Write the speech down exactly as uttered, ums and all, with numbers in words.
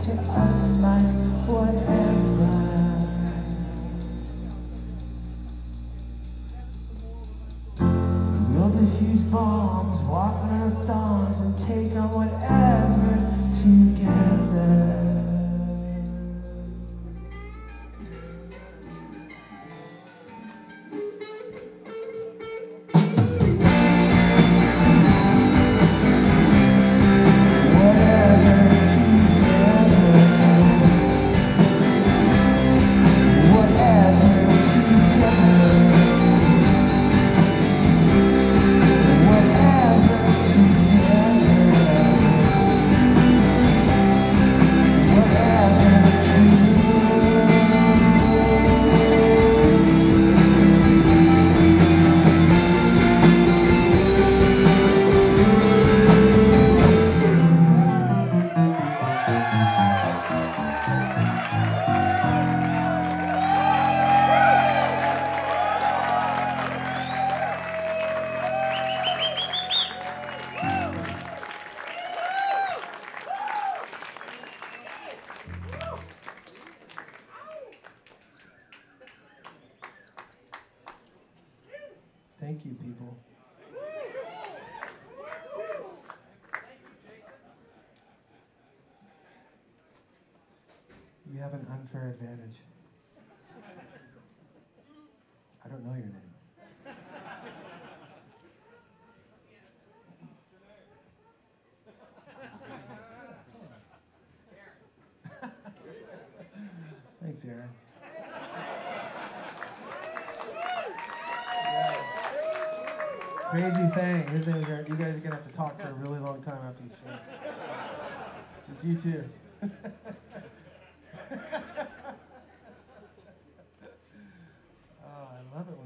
to us like whatever. We'll defuse bombs, walk marathons, and take on whatever together. Thank you, people. You have an unfair advantage. I don't know your name. Thanks, Aaron. Crazy thing. His name is Aaron. You guys are going to have to talk for a really long time after the show. It's you too. Oh, I love it when